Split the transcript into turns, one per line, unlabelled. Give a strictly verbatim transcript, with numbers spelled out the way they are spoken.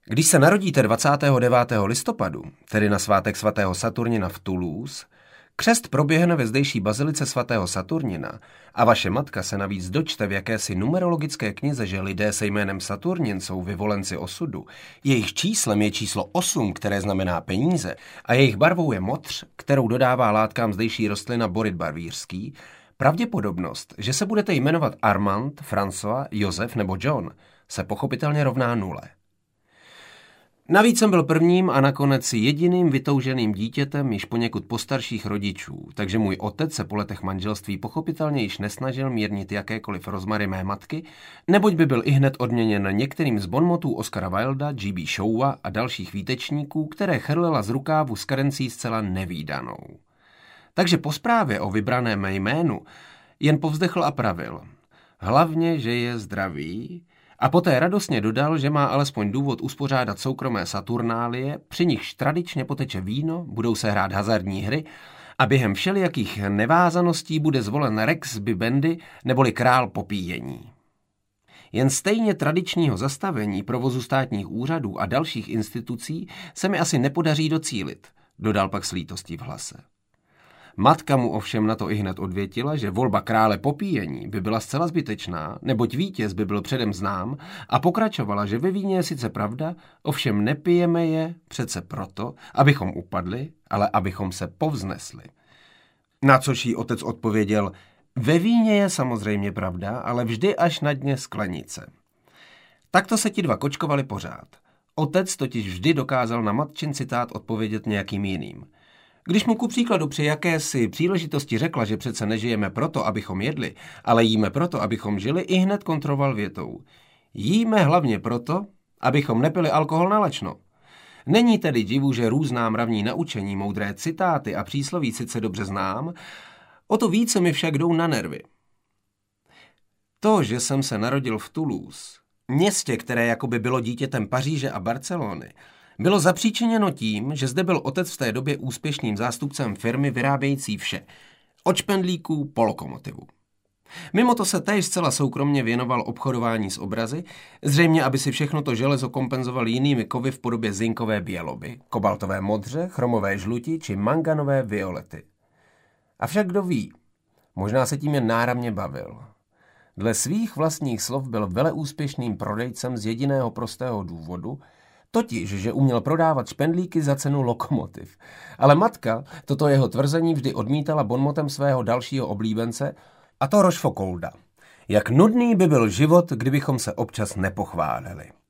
Když se narodíte dvacátého devátého listopadu, tedy na svátek svatého Saturnina v Toulouse, křest proběhne ve zdejší bazilice svatého Saturnina a vaše matka se navíc dočte v jakési numerologické knize, že lidé se jménem Saturnin jsou vyvolenci osudu. Jejich číslem je číslo osm, které znamená peníze, a jejich barvou je modř, kterou dodává látkám zdejší rostlina borid barvířský. Pravděpodobnost, že se budete jmenovat Armand, François, Josef nebo John, se pochopitelně rovná nule. Navíc jsem byl prvním a nakonec jediným vytouženým dítětem již poněkud postarších rodičů, takže můj otec se po letech manželství pochopitelně již nesnažil mírnit jakékoliv rozmary mé matky, neboť by byl ihned odměněn některým z bonmotů Oscara Wilda, G B Showa a dalších výtečníků, které chrlila z rukávu s karencí zcela nevídanou. Takže po zprávě o vybraném jménu jen povzdechl a pravil. Hlavně, že je zdravý, a poté radostně dodal, že má alespoň důvod uspořádat soukromé saturnálie, při nichž tradičně poteče víno, budou se hrát hazardní hry a během všelijakých nevázaností bude zvolen Rex Bibendi neboli král popíjení. Jen stejně tradičního zastavení provozu státních úřadů a dalších institucí se mi asi nepodaří docílit, dodal pak s lítostí v hlase. Matka mu ovšem na to ihned odvětila, že volba krále popíjení by byla zcela zbytečná, neboť vítěz by byl předem znám, a pokračovala, že ve víně je sice pravda, ovšem nepijeme je přece proto, abychom upadli, ale abychom se povznesli. Na což jí otec odpověděl, ve víně je samozřejmě pravda, ale vždy až na dně sklenice. Takto se ti dva kočkovali pořád. Otec totiž vždy dokázal na matčin citát odpovědět nějakým jiným. Když mu ku příkladu při jakési příležitosti řekla, že přece nežijeme proto, abychom jedli, ale jíme proto, abychom žili, i hned kontroval větou. Jíme hlavně proto, abychom nepili alkohol na lačno. Není tedy divu, že různá mravní naučení, moudré citáty a přísloví sice dobře znám, o to více mi však jdou na nervy. To, že jsem se narodil v Toulouse, městě, které jakoby bylo dítětem Paříže a Barcelony, bylo zapříčiněno tím, že zde byl otec v té době úspěšným zástupcem firmy vyrábějící vše, od špendlíků po lokomotivu. Mimo to se též zcela soukromně věnoval obchodování s obrazy, zřejmě aby si všechno to železo kompenzoval jinými kovy v podobě zinkové běloby, kobaltové modře, chromové žluti či manganové violety. Avšak kdo ví, možná se tím jen náramně bavil. Dle svých vlastních slov byl veleúspěšným prodejcem z jediného prostého důvodu, totiž, že uměl prodávat špendlíky za cenu lokomotiv. Ale matka toto jeho tvrzení vždy odmítala bonmotem svého dalšího oblíbence, a to Rochefolda. Jak nudný by byl život, kdybychom se občas nepochválili.